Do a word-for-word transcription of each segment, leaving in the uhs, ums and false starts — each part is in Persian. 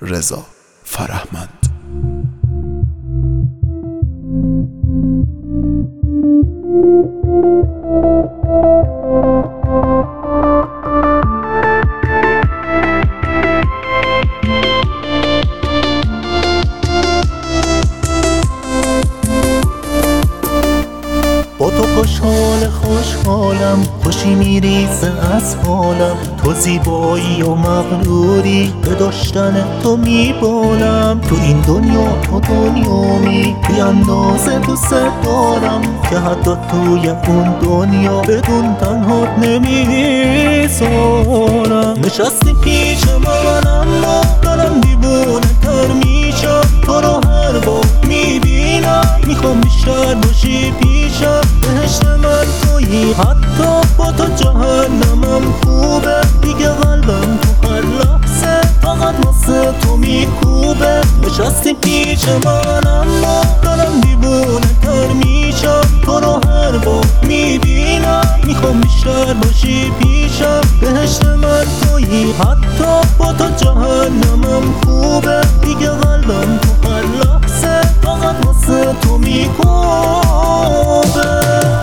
رضا فرهمند. با تو خوشحال خوشحالم، خوشی میریزه از حالم. تو زیبایی و مغروری، به داشتن تو میبالم. تو این دنیا تو دنیامی، بی اندازه دوست دارم که حتی توی اون دنیا بدون تنهات نمیذارم. نشستی پیش من اما دارم دیوونه تر میشم. تو رو هر بار میبینم میخوام بیشتر باشی پیشم. بهشت من تویی، حتی با تو جهنمم خوبه. دیگه قلبم تو هر لحظه فقط واسه تو میکوبه. نشستی پیش من اما دارم دیوونه تر میشم. تو رو هر بار میبینم میخوام بیشتر باشی پیشم. بهشت من تویی، حتی با تو جهنمم خوبه. دیگه قلبم تو هر لحظه فقط واسه تو میکوبه.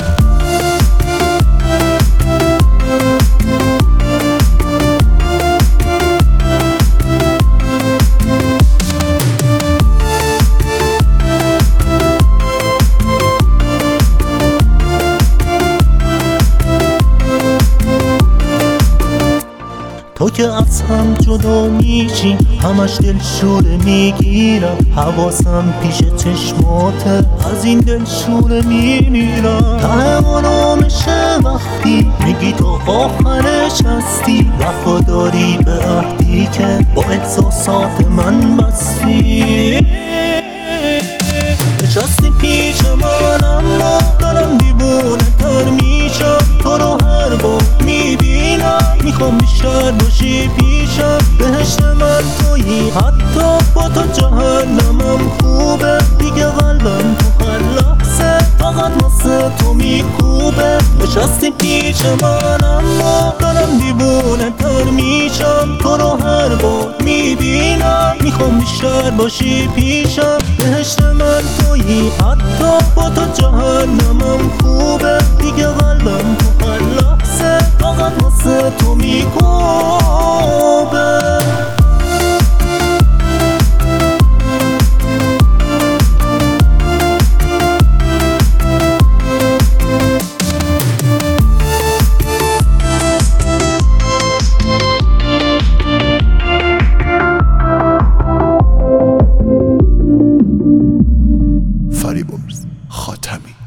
تو که از هم جدا میشی، همش دلشوره میگیرم. حواسم پیش چشماته، از این دلشوره میمیرم. ته آرامشه وقتی میگی تو آخرش هستی. وفاداری به عهدی که با احساسات من بستی. نشستی پیش من اما دارم دیوونه تر میشم. تو رو هر بار میبینم میخوام بیشتر باشی پیشم. بهشت من تویی، حتی با تو جهنمم خوبه. دیگه قلبم تو هر لحظه فقط واسه تو میکوبه. نشستی پیش من اما دارم دیوونه تر میشم. تو رو هر بار میبینم میخوام بیشتر باشی پیشم. بهشت من تویی، حتی با تو جهنمم خوبه. دیگه قلبم تو هر لحظه فقط واسه تو میکوبه. فریبرز خاتمی.